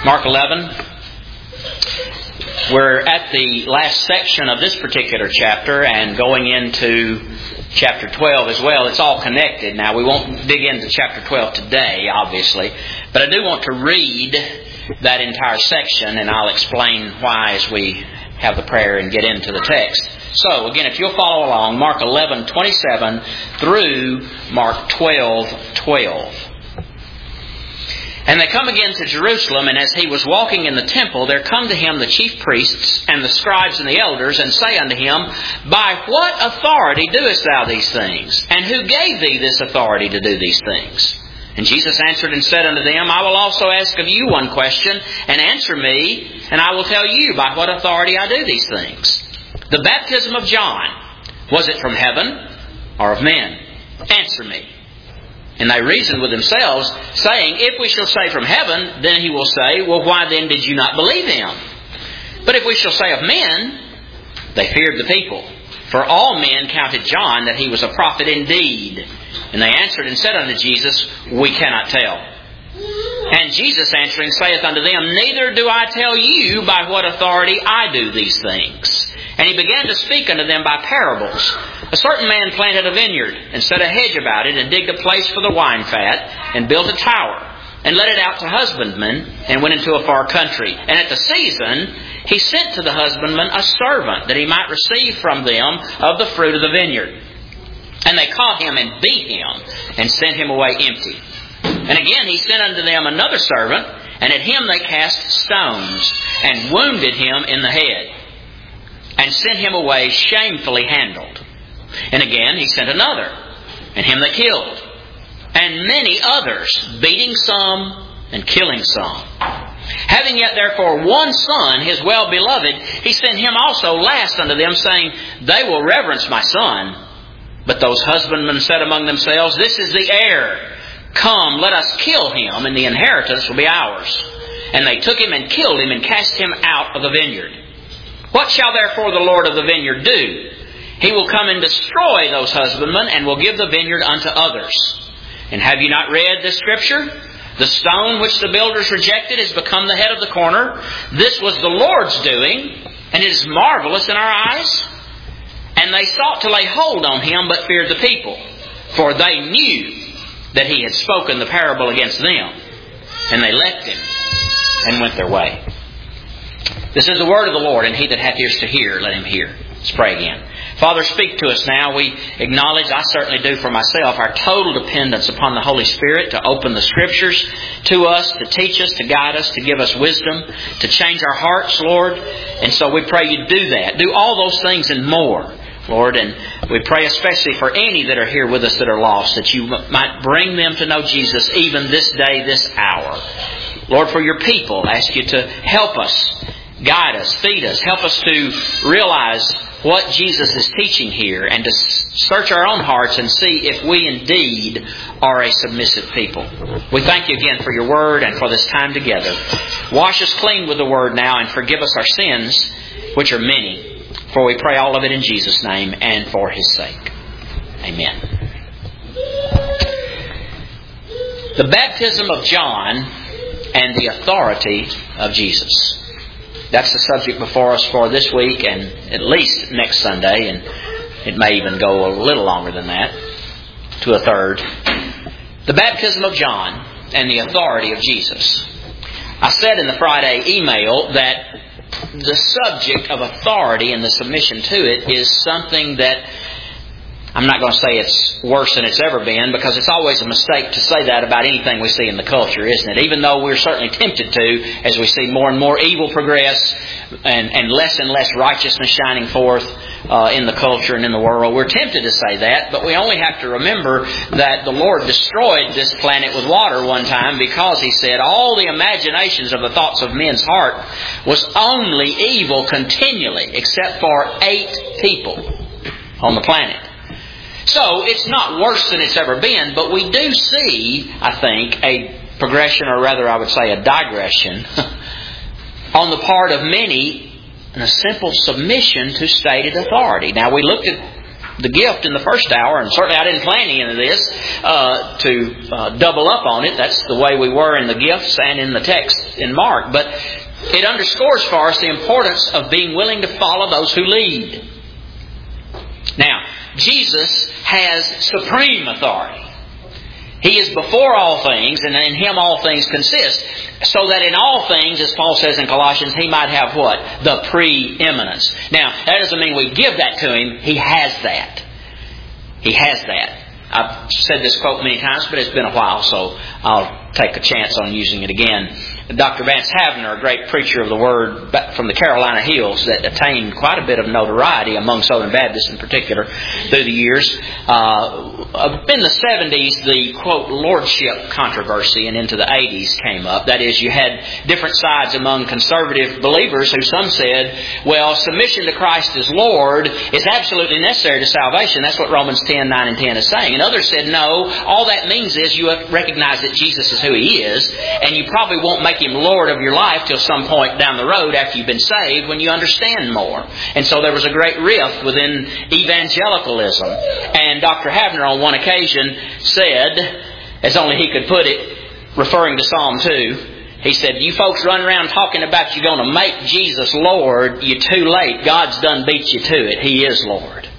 Mark 11. We're at the last section of this particular chapter and going into chapter 12 as well. It's all connected. Now, we won't dig into chapter 12 today, obviously, but I do want to read that entire section, and I'll explain why as we have the prayer and get into the text. So, again, if you'll follow along, Mark 11:27 through Mark 12:12. And they come again to Jerusalem, and as he was walking in the temple, there come to him the chief priests and the scribes and the elders, and say unto him, By what authority doest thou these things? And who gave thee this authority to do these things? And Jesus answered and said unto them, I will also ask of you one question, and answer me, and I will tell you by what authority I do these things. The baptism of John, was it from heaven or of men? Answer me. And they reasoned with themselves, saying, If we shall say from heaven, then he will say, Well, why then did you not believe him? But if we shall say of men, they feared the people. For all men counted John that he was a prophet indeed. And they answered and said unto Jesus, We cannot tell. And Jesus answering saith unto them, Neither do I tell you by what authority I do these things. And he began to speak unto them by parables. A certain man planted a vineyard, and set a hedge about it, and digged a place for the wine fat, and built a tower, and let it out to husbandmen, and went into a far country. And at the season he sent to the husbandmen a servant, that he might receive from them of the fruit of the vineyard. And they caught him and beat him, and sent him away empty. And again he sent unto them another servant, and at him they cast stones, and wounded him in the head, and sent him away shamefully handled. And again he sent another, and him they killed. And many others, beating some and killing some. Having yet therefore one son, his well-beloved, he sent him also last unto them, saying, They will reverence my son. But those husbandmen said among themselves, This is the heir. Come, let us kill him, and the inheritance will be ours. And they took him and killed him, and cast him out of the vineyard. What shall therefore the Lord of the vineyard do? He will come and destroy those husbandmen, and will give the vineyard unto others. And have you not read this scripture? The stone which the builders rejected has become the head of the corner. This was the Lord's doing, and it is marvelous in our eyes. And they sought to lay hold on him, but feared the people, for they knew that he had spoken the parable against them. And they left him, and went their way. This is the word of the Lord, and he that hath ears to hear, let him hear. Let's pray again. Father, speak to us now. We acknowledge, I certainly do for myself, our total dependence upon the Holy Spirit to open the Scriptures to us, to teach us, to guide us, to give us wisdom, to change our hearts, Lord. And so we pray you do that. Do all those things and more, Lord. And we pray especially for any that are here with us that are lost, that you might bring them to know Jesus even this day, this hour. Lord, for your people, I ask you to help us, guide us, feed us, help us to realize what Jesus is teaching here, and to search our own hearts and see if we indeed are a submissive people. We thank you again for your word and for this time together. Wash us clean with the word now, and forgive us our sins, which are many. For we pray all of it in Jesus' name and for His sake. Amen. The baptism of John and the authority of Jesus. That's the subject before us for this week and at least next Sunday, and it may even go a little longer than that, to a third. The baptism of John and the authority of Jesus. I said in the Friday email that the subject of authority and the submission to it is something that I'm not going to say it's worse than it's ever been, because it's always a mistake to say that about anything we see in the culture, isn't it? Even though we're certainly tempted to, as we see more and more evil progress and less righteousness shining forth in the culture and in the world, we're tempted to say that, but we only have to remember that the Lord destroyed this planet with water one time, because He said all the imaginations of the thoughts of men's heart was only evil continually, except for 8 people on the planet. So it's not worse than it's ever been, but we do see, I think, a progression, or rather I would say a digression, on the part of many in a simple submission to stated authority. Now, we looked at the gift in the first hour, and certainly I didn't plan any of this to double up on it. That's the way we were in the gifts and in the text text in Mark. But it underscores for us the importance of being willing to follow those who lead. Now, Jesus has supreme authority. He is before all things, and in Him all things consist. So that in all things, as Paul says in Colossians, He might have what? The preeminence. Now, that doesn't mean we give that to Him. He has that. He has that. I've said this quote many times, but it's been a while, so I'll take a chance on using it again. Dr. Vance Havner, a great preacher of the Word from the Carolina Hills that attained quite a bit of notoriety among Southern Baptists in particular through the years. In the 70s, the, quote, lordship controversy and into the 80s came up. That is, you had different sides among conservative believers who some said, well, submission to Christ as Lord is absolutely necessary to salvation. That's what Romans 10, 9 and 10 is saying. And others said, no, all that means is you recognize that Jesus is who He is, and you probably won't make Him Lord of your life till some point down the road after you've been saved when you understand more. And so there was a great rift within evangelicalism. And Dr. Havner on one occasion said, as only he could put it, referring to Psalm 2, he said, you folks run around talking about you're going to make Jesus Lord, you're too late. God's done beat you to it. He is Lord.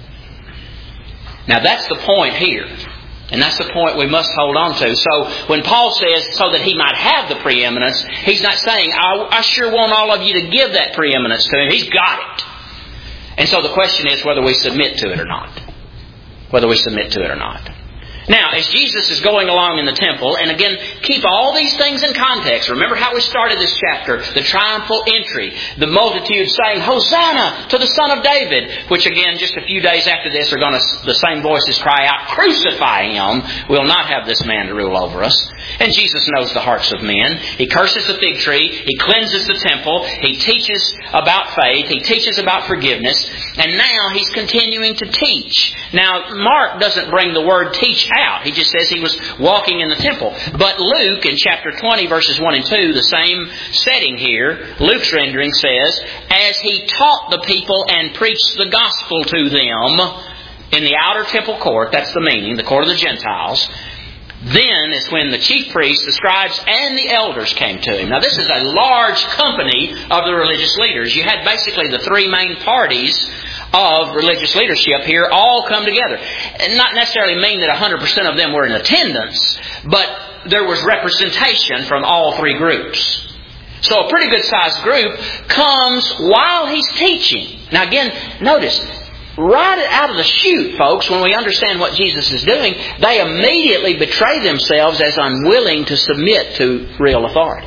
Now that's the point here. And that's the point we must hold on to. So when Paul says, so that He might have the preeminence, he's not saying, I sure want all of you to give that preeminence to Him. He's got it. And so the question is whether we submit to it or not. Whether we submit to it or not. Now, as Jesus is going along in the temple, and again, keep all these things in context. Remember how we started this chapter, the triumphal entry, the multitude saying, Hosanna to the Son of David, which again, just a few days after this, are going to, the same voices cry out, crucify Him. We'll not have this man to rule over us. And Jesus knows the hearts of men. He curses the fig tree. He cleanses the temple. He teaches about faith. He teaches about forgiveness. And now He's continuing to teach. Now, Mark doesn't bring the word teach out. He just says He was walking in the temple. But Luke, in chapter 20, verses 1 and 2, the same setting here, Luke's rendering says, as He taught the people and preached the gospel to them in the outer temple court, that's the meaning, the court of the Gentiles, then is when the chief priests, the scribes, and the elders came to Him. Now this is a large company of the religious leaders. You had basically the three main parties of religious leadership here all come together. And not necessarily mean that 100% of them were in attendance, but there was representation from all three groups. So a pretty good sized group comes while He's teaching. Now again, notice, right out of the chute, folks, when we understand what Jesus is doing, they immediately betray themselves as unwilling to submit to real authority.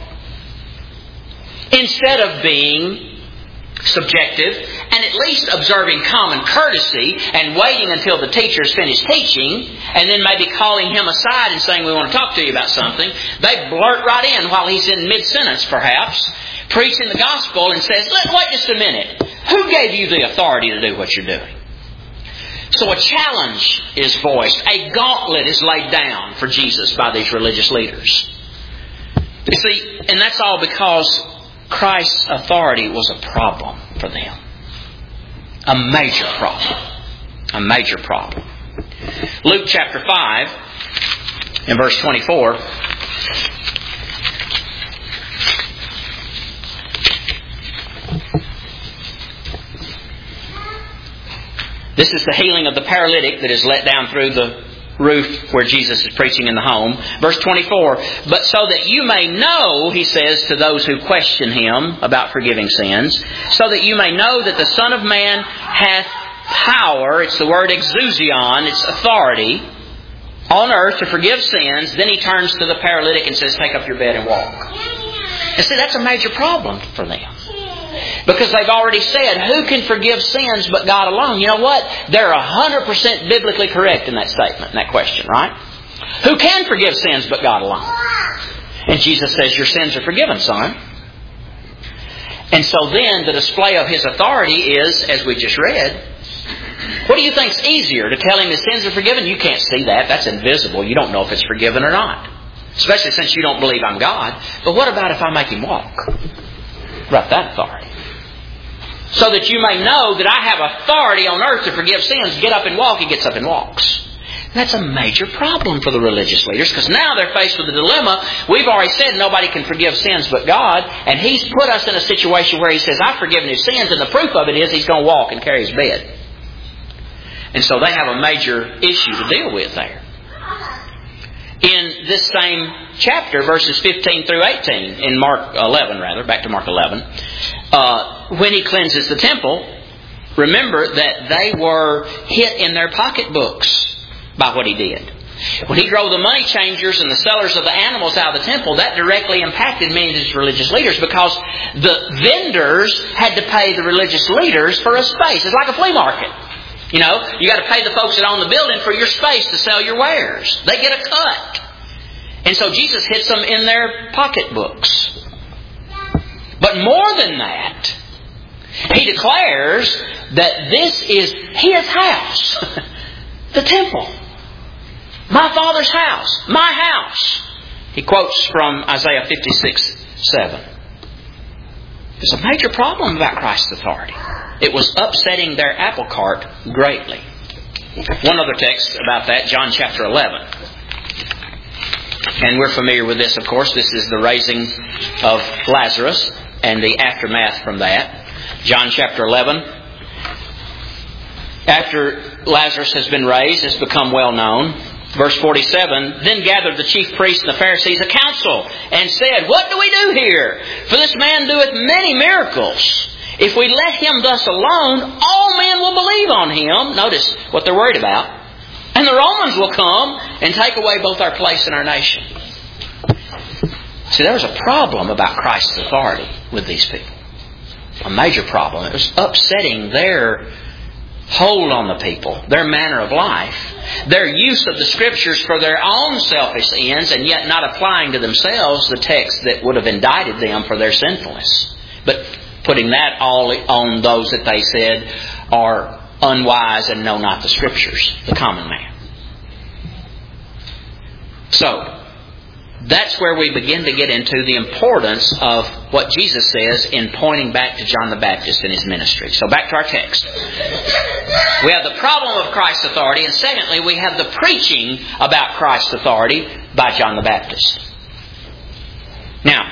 Instead of being subjective and at least observing common courtesy and waiting until the teacher's finished teaching and then maybe calling him aside and saying, we want to talk to you about something, they blurt right in while he's in mid-sentence perhaps, preaching the gospel and says, wait just a minute. Who gave you the authority to do what you're doing? So a challenge is voiced. A gauntlet is laid down for Jesus by these religious leaders. You see, and that's all because Christ's authority was a problem for them. A major problem. A major problem. Luke chapter 5 and verse 24. This is the healing of the paralytic that is let down through the roof where Jesus is preaching in the home. Verse 24, but so that you may know, He says to those who question Him about forgiving sins, so that you may know that the Son of Man hath power, it's the word exousion, it's authority, on earth to forgive sins. Then He turns to the paralytic and says, take up your bed and walk. And see, that's a major problem for them. Because they've already said, who can forgive sins but God alone? You know what? They're 100% biblically correct in that statement, in that question, right? Who can forgive sins but God alone? And Jesus says, your sins are forgiven, son. And so then the display of His authority is, as we just read, what do you think's easier? To tell him his sins are forgiven? You can't see that. That's invisible. You don't know if it's forgiven or not. Especially since you don't believe I'm God. But what about if I make him walk? Right, that authority. So that you may know that I have authority on earth to forgive sins. Get up and walk. He gets up and walks. That's a major problem for the religious leaders, because now they're faced with a dilemma. We've already said nobody can forgive sins but God, and He's put us in a situation where He says, I've forgiven his sins, and the proof of it is He's going to walk and carry His bed. And so they have a major issue to deal with there. In this same chapter, verses 15 through 18, in Mark 11 rather, back to Mark 11, when He cleanses the temple, remember that they were hit in their pocketbooks by what He did. When He drove the money changers and the sellers of the animals out of the temple, that directly impacted many of these religious leaders, because the vendors had to pay the religious leaders for a space. It's like a flea market. You know, you got to pay the folks that own the building for your space to sell your wares. They get a cut. And so Jesus hits them in their pocketbooks. But more than that, He declares that this is His house. The temple. My Father's house. My house. He quotes from Isaiah 56:7. There's a major problem about Christ's authority. It was upsetting their apple cart greatly. One other text about that, John chapter 11. And we're familiar with this, of course. This is the raising of Lazarus and the aftermath from that. John chapter 11. After Lazarus has been raised, it's become well known. Verse 47, Then gathered the chief priests and the Pharisees a council, and said, What do we do here? For this man doeth many miracles. If we let him thus alone, all men will believe on him. Notice what they're worried about. And the Romans will come and take away both our place and our nation. See, there was a problem about Christ's authority with these people. A major problem. It was upsetting their hold on the people, their manner of life, their use of the Scriptures for their own selfish ends, and yet not applying to themselves the text that would have indicted them for their sinfulness. But putting that all on those that they said are unwise and know not the Scriptures, the common man. So, that's where we begin to get into the importance of what Jesus says in pointing back to John the Baptist and his ministry. So back to our text. We have the problem of Christ's authority, and secondly, we have the preaching about Christ's authority by John the Baptist. Now,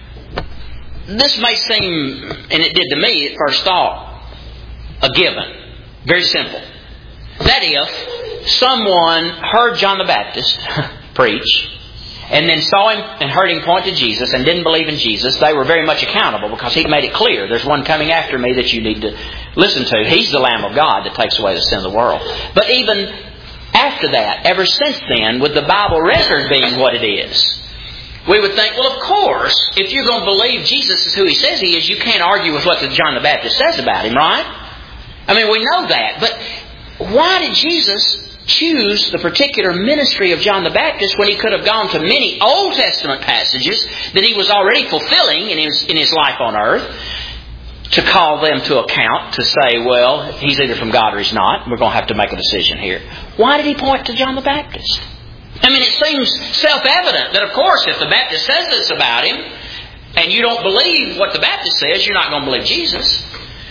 this may seem, and it did to me at first thought, a given. Very simple. That if someone heard John the Baptist preach, and then saw him and heard him point to Jesus and didn't believe in Jesus, they were very much accountable, because He made it clear, there's one coming after me that you need to listen to. He's the Lamb of God that takes away the sin of the world. But even after that, ever since then, with the Bible record being what it is, we would think, well, of course, if you're going to believe Jesus is who He says He is, you can't argue with what John the Baptist says about Him, right? I mean, we know that. But why did Jesus choose the particular ministry of John the Baptist when He could have gone to many Old Testament passages that He was already fulfilling in his life on earth, to call them to account, to say, well, He's either from God or He's not. We're going to have to make a decision here. Why did He point to John the Baptist? I mean, it seems self-evident that, of course, if the Baptist says this about Him, and you don't believe what the Baptist says, you're not going to believe Jesus.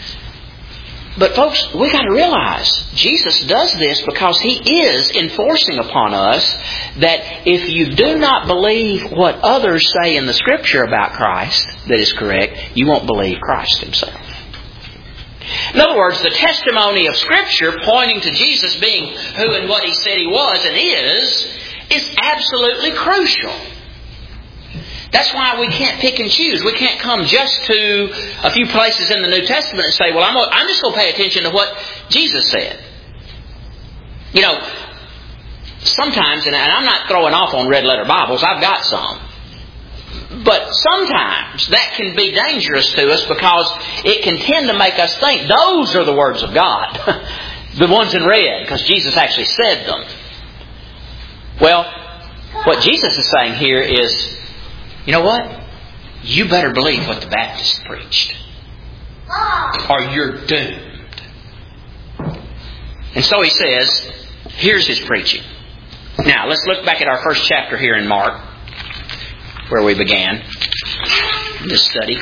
But folks, we've got to realize Jesus does this because He is enforcing upon us that if you do not believe what others say in the Scripture about Christ that is correct, you won't believe Christ Himself. In other words, the testimony of Scripture pointing to Jesus being who and what He said He was and is absolutely crucial. That's why we can't pick and choose. We can't come just to a few places in the New Testament and say, well, I'm just going to pay attention to what Jesus said. You know, sometimes, and I'm not throwing off on red letter Bibles, I've got some. But sometimes that can be dangerous to us, because it can tend to make us think those are the words of God. The ones in red, because Jesus actually said them. Well, what Jesus is saying here is, you know what? You better believe what the Baptist preached, or you're doomed. And so He says, here's His preaching. Now, let's look back at our first chapter here in Mark, where we began this study.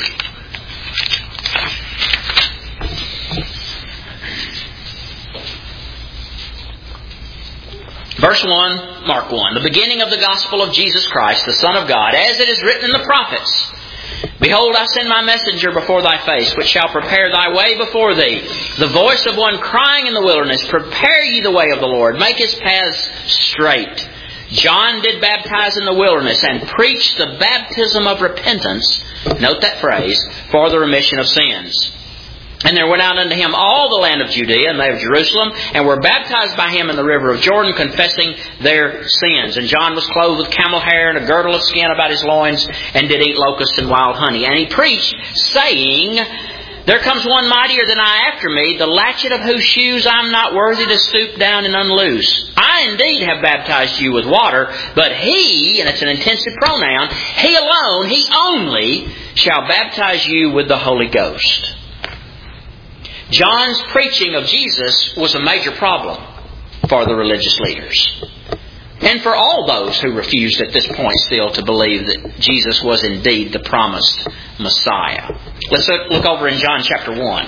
Verse 1, Mark 1. The beginning of the gospel of Jesus Christ, the Son of God, as it is written in the prophets. Behold, I send my messenger before thy face, which shall prepare thy way before thee. The voice of one crying in the wilderness, prepare ye the way of the Lord, make his paths straight. John did baptize in the wilderness and preached the baptism of repentance, note that phrase, for the remission of sins. And there went out unto him all the land of Judea and they of Jerusalem, and were baptized by him in the river of Jordan, confessing their sins. And John was clothed with camel hair and a girdle of skin about his loins, and did eat locusts and wild honey. And he preached, saying, There comes one mightier than I after me, the latchet of whose shoes I am not worthy to stoop down and unloose. I indeed have baptized you with water, but he, and it's an intensive pronoun, he alone, he only, shall baptize you with the Holy Ghost. John's preaching of Jesus was a major problem for the religious leaders. And for all those who refused at this point still to believe that Jesus was indeed the promised Messiah. Let's look over in John chapter 1.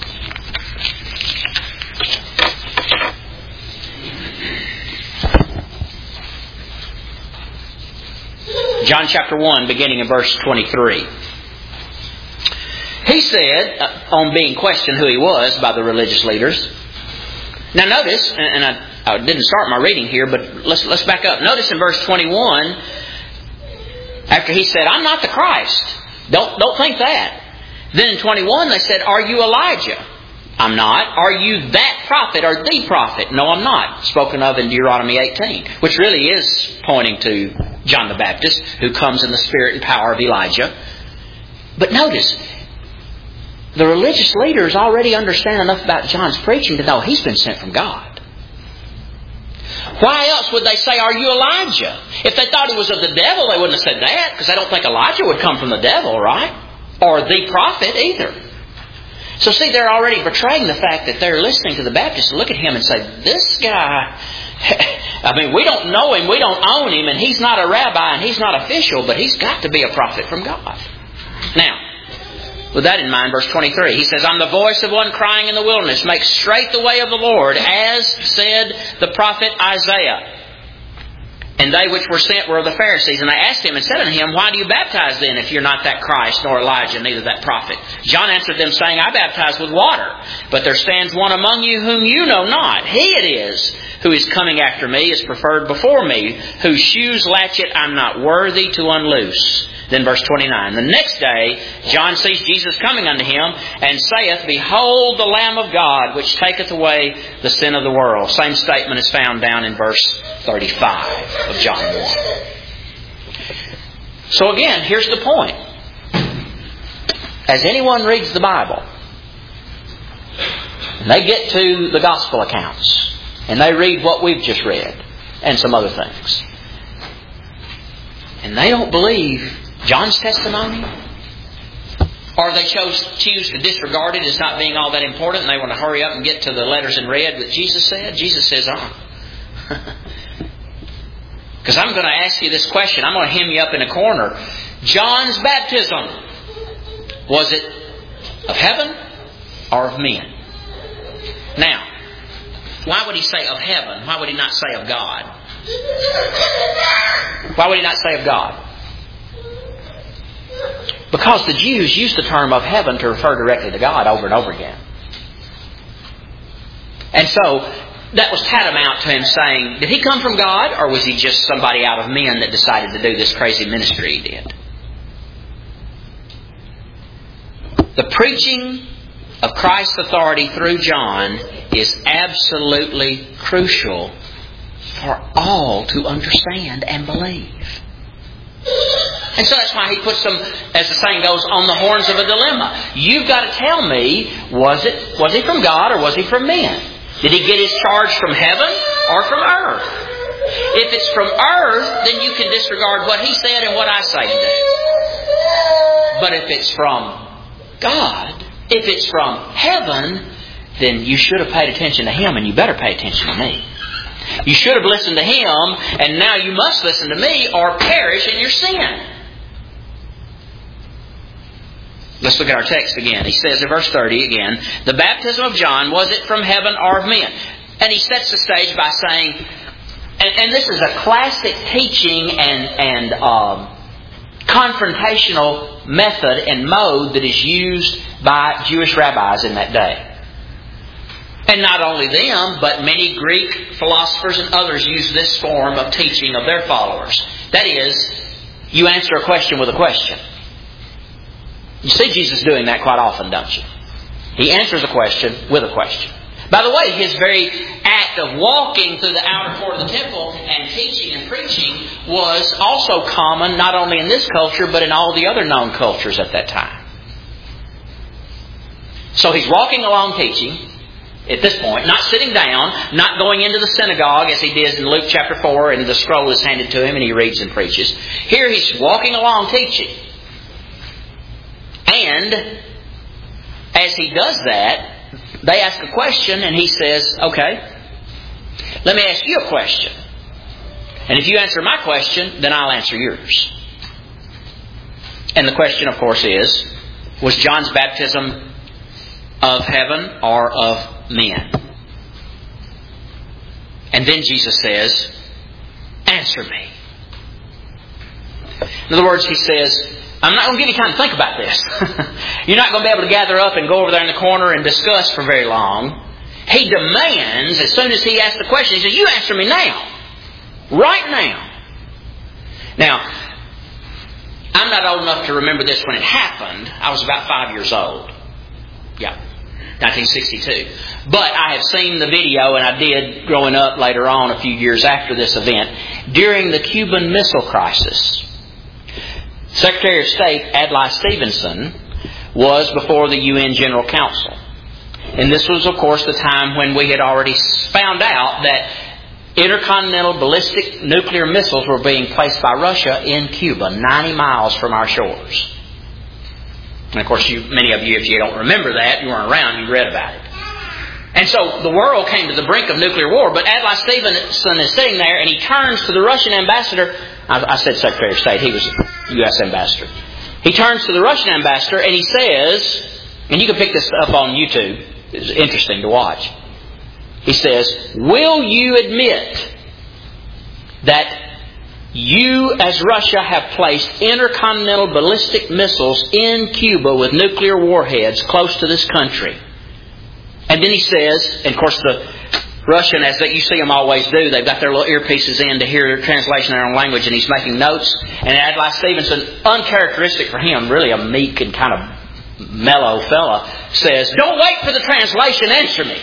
John chapter 1, beginning in verse 23. He said, on being questioned who he was by the religious leaders. Now notice, and I didn't start my reading here, but let's back up. Notice in verse 21, after he said, I'm not the Christ. Don't think that. Then in 21 they said, Are you Elijah? I'm not. Are you that prophet or the prophet? No, I'm not. Spoken of in Deuteronomy 18, which really is pointing to John the Baptist, who comes in the spirit and power of Elijah. But notice, the religious leaders already understand enough about John's preaching to know he's been sent from God. Why else would they say, Are you Elijah? If they thought he was of the devil, they wouldn't have said that, because they don't think Elijah would come from the devil, right? Or the prophet either. So see, they're already betraying the fact that they're listening to the Baptist and look at him and say, This guy, I mean, we don't know him, we don't own him, and he's not a rabbi and he's not official, but he's got to be a prophet from God. Now, with that in mind, verse 23, he says, I'm the voice of one crying in the wilderness, make straight the way of the Lord, as said the prophet Isaiah. And they which were sent were of the Pharisees. And they asked him and said unto him, Why do you baptize then, if you're not that Christ, nor Elijah, neither that prophet? John answered them, saying, I baptize with water, but there stands one among you whom you know not. He it is who is coming after me, is preferred before me, whose shoes latchet I'm not worthy to unloose. Then verse 29, the next day John sees Jesus coming unto him, and saith, Behold the Lamb of God, which taketh away the sin of the world. Same statement is found down in verse 35 of John 1. So again, here's the point. As anyone reads the Bible, and they get to the gospel accounts, and they read what we've just read, and some other things, and they don't believe John's testimony, or they choose to disregard it as not being all that important, and they want to hurry up and get to the letters in red that Jesus said. Jesus says, because I'm going to ask you this question. I'm going to hem you up in a corner. John's baptism, was it of heaven or of men? Now, why would he say of heaven? Why would he not say of God? Why would he not say of God? Because the Jews used the term of heaven to refer directly to God over and over again. And so, that was tantamount to him saying, did he come from God, or was he just somebody out of men that decided to do this crazy ministry he did? The preaching of Christ's authority through John is absolutely crucial for all to understand and believe. And so that's why he puts them, as the saying goes, on the horns of a dilemma. You've got to tell me, was he from God or was he from men? Did he get his charge from heaven or from earth? If it's from earth, then you can disregard what he said and what I say and do. But if it's from God, if it's from heaven, then you should have paid attention to him, and you better pay attention to me. You should have listened to him, and now you must listen to me or perish in your sin. Let's look at our text again. He says in verse 30 again, the baptism of John, was it from heaven or of men? And he sets the stage by saying, And this is a classic teaching and confrontational method and mode that is used by Jewish rabbis in that day. And not only them, but many Greek philosophers and others use this form of teaching of their followers. That is, you answer a question with a question. You see Jesus doing that quite often, don't you? He answers a question with a question. By the way, His very act of walking through the outer court of the temple and teaching and preaching was also common not only in this culture but in all the other known cultures at that time. So He's walking along teaching at this point, not sitting down, not going into the synagogue as He did in Luke chapter 4 and the scroll is handed to Him and He reads and preaches. Here He's walking along teaching. And as He does that, they ask a question and He says, okay, let me ask you a question. And if you answer my question, then I'll answer yours. And the question, of course, is, was John's baptism of heaven or of men? And then Jesus says, answer me. In other words, He says, I'm not going to give you time to think about this. You're not going to be able to gather up and go over there in the corner and discuss for very long. He demands, as soon as He asks the question, He says, you answer me now. Right now. Now, I'm not old enough to remember this when it happened. I was about 5 years old. Yeah, 1962. But I have seen the video, and I did growing up later on a few years after this event, during the Cuban Missile Crisis. Secretary of State Adlai Stevenson was before the UN General Council. And this was, of course, the time when we had already found out that intercontinental ballistic nuclear missiles were being placed by Russia in Cuba, 90 miles from our shores. And, of course, many of you, if you don't remember that, you weren't around, you read about it. And so the world came to the brink of nuclear war, but Adlai Stevenson is sitting there and he turns to the Russian ambassador. I said Secretary of State, he was U.S. ambassador. He turns to the Russian ambassador and he says, and you can pick this up on YouTube, it's interesting to watch. He says, will you admit that you as Russia have placed intercontinental ballistic missiles in Cuba with nuclear warheads close to this country? And then he says, and of course the Russian, as you see them always do, they've got their little earpieces in to hear their translation in their own language, and he's making notes. And Adlai Stevenson, uncharacteristic for him, really a meek and kind of mellow fella, says, don't wait for the translation, answer me.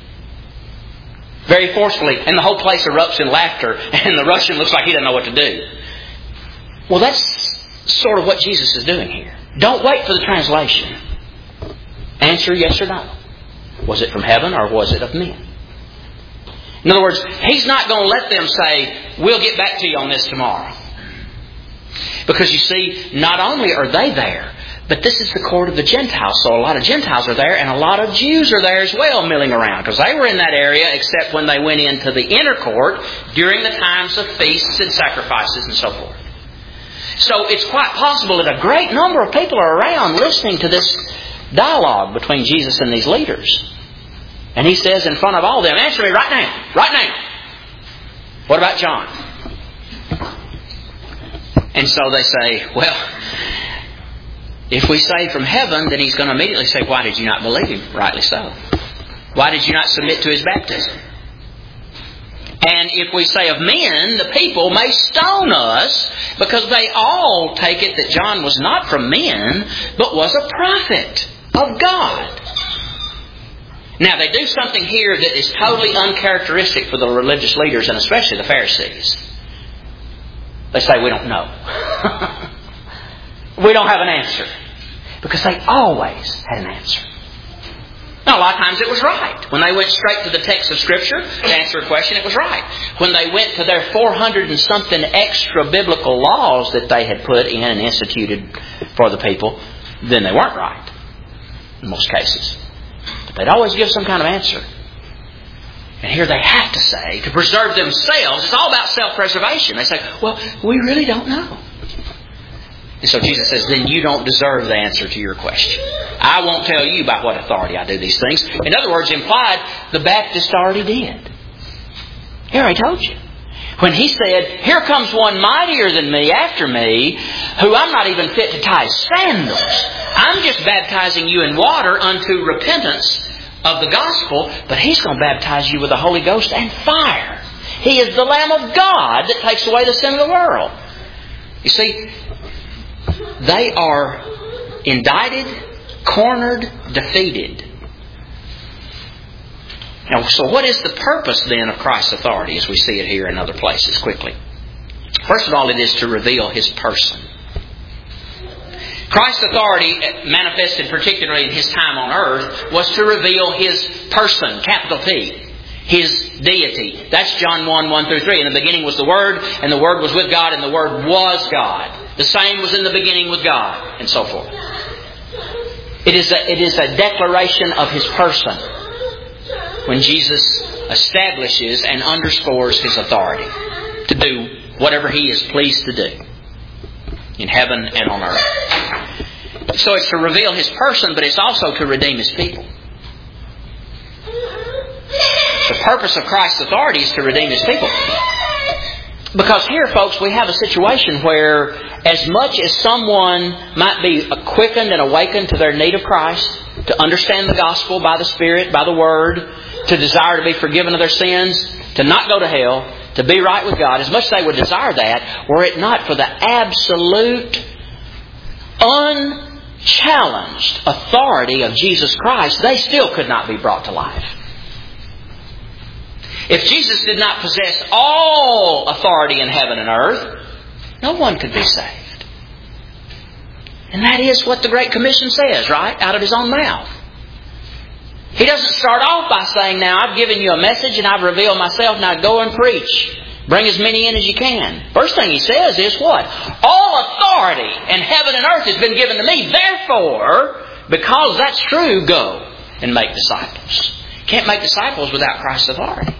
Very forcefully, and the whole place erupts in laughter, and the Russian looks like he doesn't know what to do. Well, that's sort of what Jesus is doing here. Don't wait for the translation. Answer yes or no. Was it from heaven or was it of men? In other words, He's not going to let them say, we'll get back to you on this tomorrow. Because you see, not only are they there, but this is the court of the Gentiles. So a lot of Gentiles are there and a lot of Jews are there as well milling around. Because they were in that area except when they went into the inner court during the times of feasts and sacrifices and so forth. So it's quite possible that a great number of people are around listening to this dialogue between Jesus and these leaders. And He says in front of all of them, answer me right now. Right now. What about John? And so they say, well, if we say from heaven, then He's going to immediately say, why did you not believe Him? Rightly so. Why did you not submit to His baptism? And if we say of men, the people may stone us because they all take it that John was not from men, but was a prophet of God. Now, they do something here that is totally uncharacteristic for the religious leaders and especially the Pharisees. They say, we don't know. We don't have an answer. Because they always had an answer. Now, a lot of times it was right. When they went straight to the text of Scripture to answer a question, it was right. When they went to their 400 and something extra biblical laws that they had put in and instituted for the people, then they weren't right. In most cases. But they'd always give some kind of answer. And here they have to say, to preserve themselves, it's all about self-preservation. They say, well, we really don't know. And so Jesus says, then you don't deserve the answer to your question. I won't tell you by what authority I do these things. In other words, implied, the Baptist already did. He already told you. When He said, here comes one mightier than me after me, who I'm not even fit to tie his sandals. I'm just baptizing you in water unto repentance of the gospel, but He's going to baptize you with the Holy Ghost and fire. He is the Lamb of God that takes away the sin of the world. You see, they are indicted, cornered, defeated. Now, so what is the purpose then of Christ's authority as we see it here in other places quickly? First of all, it is to reveal His person. Christ's authority, manifested particularly in His time on earth, was to reveal His person, capital P. His deity. That's John 1:1-3. In the beginning was the Word, and the Word was with God, and the Word was God. The same was in the beginning with God, and so forth. It is a declaration of His person when Jesus establishes and underscores His authority to do whatever He is pleased to do in heaven and on earth. So it's to reveal His person, but it's also to redeem His people. The purpose of Christ's authority is to redeem His people. Because here, folks, we have a situation where as much as someone might be quickened and awakened to their need of Christ, to understand the gospel by the Spirit, by the Word, to desire to be forgiven of their sins, to not go to hell, to be right with God, as much as they would desire that, were it not for the absolute, unchallenged authority of Jesus Christ, they still could not be brought to life. If Jesus did not possess all authority in heaven and earth, no one could be saved. And that is what the Great Commission says, right? Out of His own mouth. He doesn't start off by saying, now I've given you a message and I've revealed myself, now go and preach. Bring as many in as you can. First thing He says is what? All authority in heaven and earth has been given to me. Therefore, because that's true, go and make disciples. You can't make disciples without Christ's authority.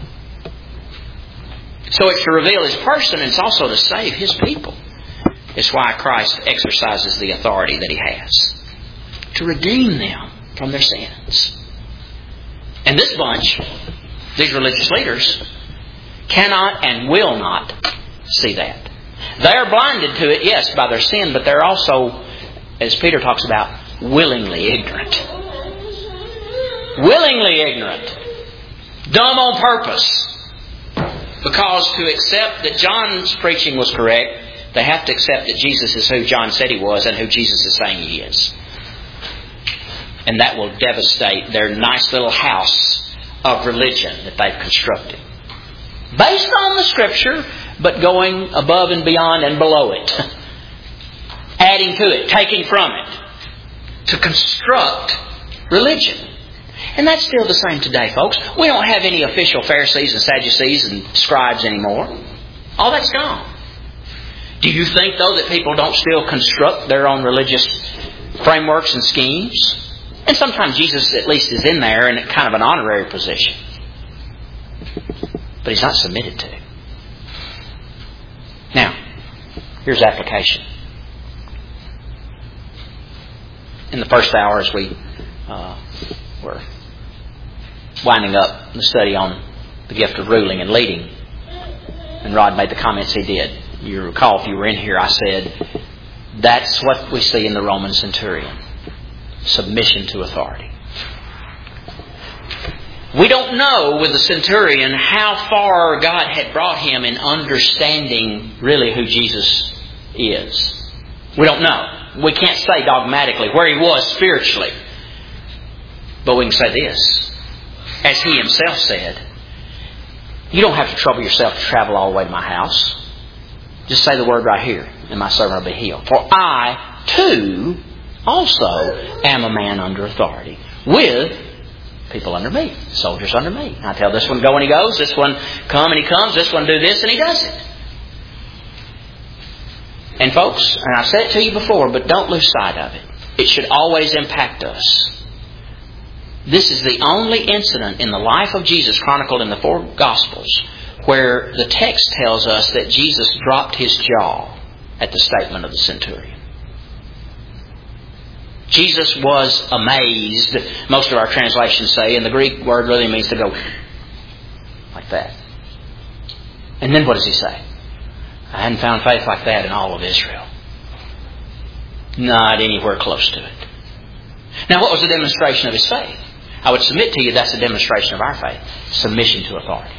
So it's to reveal His person, and it's also to save His people. It's why Christ exercises the authority that He has. To redeem them from their sins. And this bunch, these religious leaders, cannot and will not see that. They are blinded to it, yes, by their sin, but they're also, as Peter talks about, willingly ignorant. Willingly ignorant. Dumb on purpose. Because to accept that John's preaching was correct, they have to accept that Jesus is who John said He was and who Jesus is saying He is. And that will devastate their nice little house of religion that they've constructed. Based on the Scripture, but going above and beyond and below it. Adding to it, taking from it. To construct religion. And that's still the same today, folks. We don't have any official Pharisees and Sadducees and scribes anymore. All that's gone. Do you think, though, that people don't still construct their own religious frameworks and schemes? And sometimes Jesus at least is in there in kind of an honorary position. But He's not submitted to it. Now, here's application. In the first hour, as we were winding up the study on the gift of ruling and leading, and Rod made the comments he did. You recall, if you were in here, I said, that's what we see in the Roman centurion. Submission to authority. We don't know with the centurion how far God had brought him in understanding really who Jesus is. We don't know. We can't say dogmatically where he was spiritually. But we can say this. As he himself said, you don't have to trouble yourself to travel all the way to my house. Just say the word right here, and my servant will be healed. For I, too, also am a man under authority, with people under me, soldiers under me. I tell this one, go and he goes. This one, come and he comes. This one, do this and he does it. And folks, and I've said it to you before, but don't lose sight of it. It should always impact us. This is the only incident in the life of Jesus chronicled in the four Gospels where the text tells us that Jesus dropped his jaw at the statement of the centurion. Jesus was amazed, most of our translations say, and the Greek word really means to go like that. And then what does he say? I hadn't found faith like that in all of Israel. Not anywhere close to it. Now, what was the demonstration of his faith? I would submit to you that's a demonstration of our faith. Submission to authority.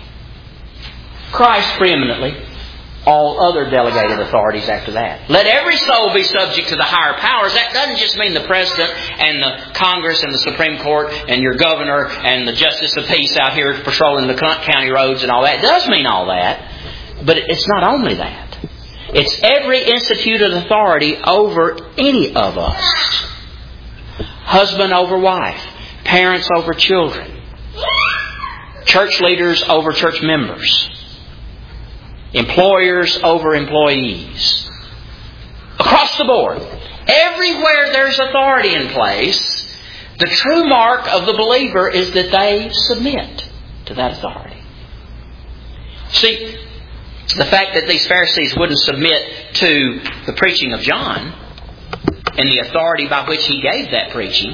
Christ preeminently. All other delegated authorities after that. Let every soul be subject to the higher powers. That doesn't just mean the President and the Congress and the Supreme Court and your governor and the Justice of Peace out here patrolling the county roads and all that. It does mean all that. But it's not only that. It's every instituted authority over any of us. Husband over wife. Parents over children. Church leaders over church members. Employers over employees. Across the board. Everywhere there's authority in place, the true mark of the believer is that they submit to that authority. See, the fact that these Pharisees wouldn't submit to the preaching of John and the authority by which he gave that preaching.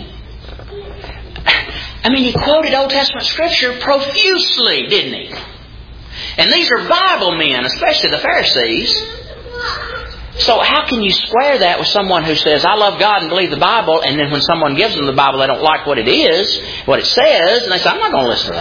I mean, he quoted Old Testament Scripture profusely, didn't he? And these are Bible men, especially the Pharisees. So how can you square that with someone who says, I love God and believe the Bible, and then when someone gives them the Bible, they don't like what it is, what it says, and they say, I'm not going to listen to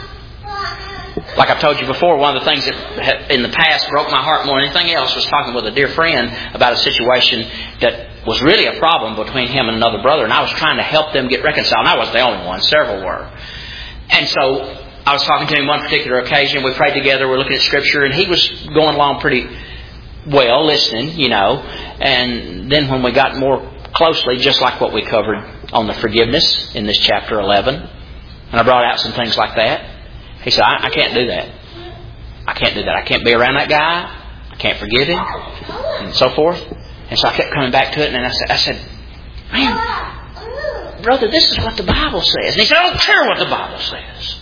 that. Like I've told you before, one of the things that in the past broke my heart more than anything else was talking with a dear friend about a situation that was really a problem between him and another brother, and I was trying to help them get reconciled. And I wasn't the only one, several were. And so I was talking to him one particular occasion. We prayed together. We're looking at Scripture. And he was going along pretty well, listening, you know. And then when we got more closely, just like what we covered on the forgiveness in this chapter 11, and I brought out some things like that, he said, I can't do that. I can't do that. I can't be around that guy. I can't forgive him. And so forth. And so I kept coming back to it. And I said, man, brother, this is what the Bible says. And he said, I don't care what the Bible says.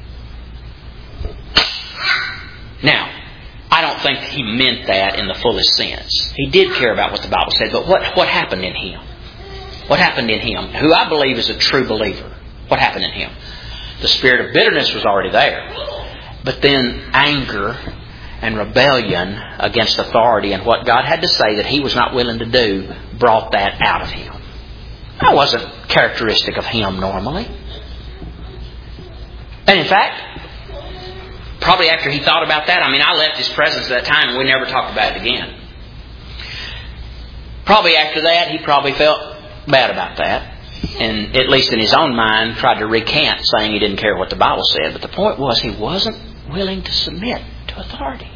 Now, I don't think he meant that in the fullest sense. He did care about what the Bible said, but what happened in him? What happened in him? Who I believe is a true believer. What happened in him? The spirit of bitterness was already there. But then anger and rebellion against authority and what God had to say that he was not willing to do brought that out of him. That wasn't characteristic of him normally. And in fact, probably after he thought about that, I left his presence at that time and we never talked about it again. Probably after that, he probably felt bad about that. And at least in his own mind, tried to recant, saying he didn't care what the Bible said. But the point was, he wasn't willing to submit to authority.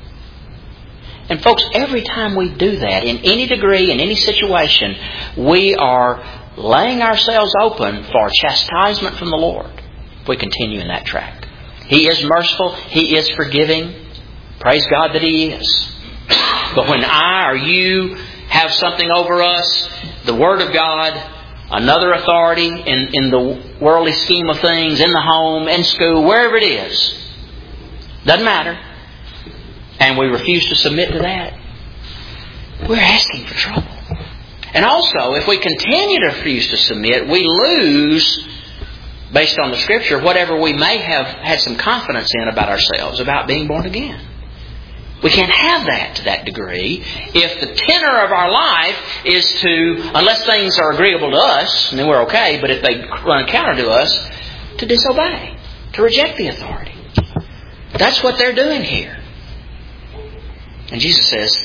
And folks, every time we do that, in any degree, in any situation, we are laying ourselves open for chastisement from the Lord if we continue in that track. He is merciful. He is forgiving. Praise God that He is. But when I or you have something over us, the Word of God, another authority in the worldly scheme of things, in the home, in school, wherever it is, doesn't matter, and we refuse to submit to that, we're asking for trouble. And also, if we continue to refuse to submit, we lose, based on the Scripture, whatever we may have had some confidence in about ourselves, about being born again. We can't have that to that degree if the tenor of our life is to, unless things are agreeable to us, and then we're okay, but if they run counter to us, to disobey, to reject the authority. That's what they're doing here. And Jesus says,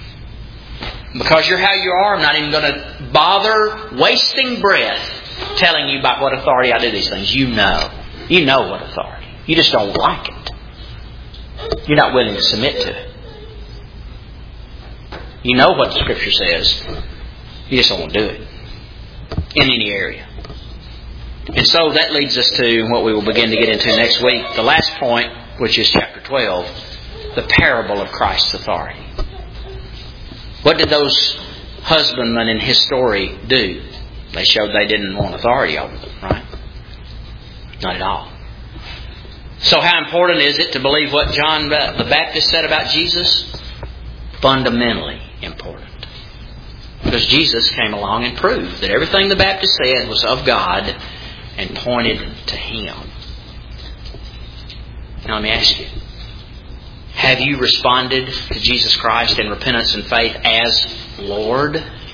because you're how you are, I'm not even going to bother wasting breath telling you about what authority I do these things. You know. You know what authority. You just don't like it. You're not willing to submit to it. You know what the Scripture says. You just don't want to do it. In any area. And so that leads us to what we will begin to get into next week. The last point, which is chapter 12. The parable of Christ's authority. What did those husbandmen in his story do? They showed they didn't want authority over them, right? Not at all. So how important is it to believe what John the Baptist said about Jesus? Fundamentally important. Because Jesus came along and proved that everything the Baptist said was of God and pointed to Him. Now let me ask you, Have you responded to Jesus Christ in repentance and faith as Lord?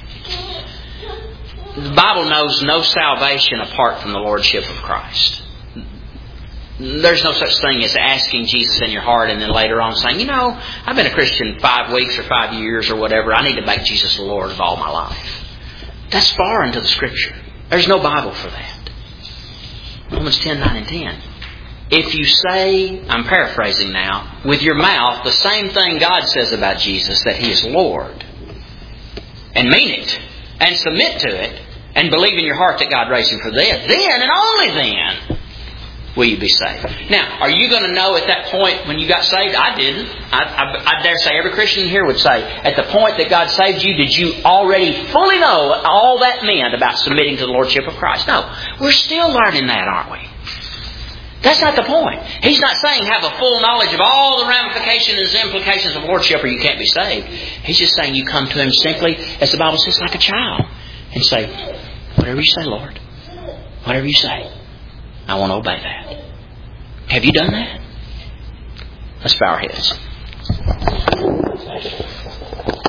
The Bible knows no salvation apart from the Lordship of Christ. There's no such thing as asking Jesus in your heart and then later on saying, I've been a Christian 5 weeks or 5 years or whatever. I need to make Jesus the Lord of all my life. That's far into the Scripture. There's no Bible for that. Romans 10:9 and 10. If you say, I'm paraphrasing now, with your mouth the same thing God says about Jesus, that He is Lord, and mean it, and submit to it, and believe in your heart that God raised Him from the dead, then and only then will you be saved. Now, are you going to know at that point when you got saved? I didn't. I dare say every Christian here would say, at the point that God saved you, did you already fully know what all that meant about submitting to the Lordship of Christ? No. We're still learning that, aren't we? That's not the point. He's not saying have a full knowledge of all the ramifications and implications of Lordship or you can't be saved. He's just saying you come to Him simply, as the Bible says, like a child. And say, whatever you say, Lord. Whatever you say. I want to obey that. Have you done that? Let's bow our heads.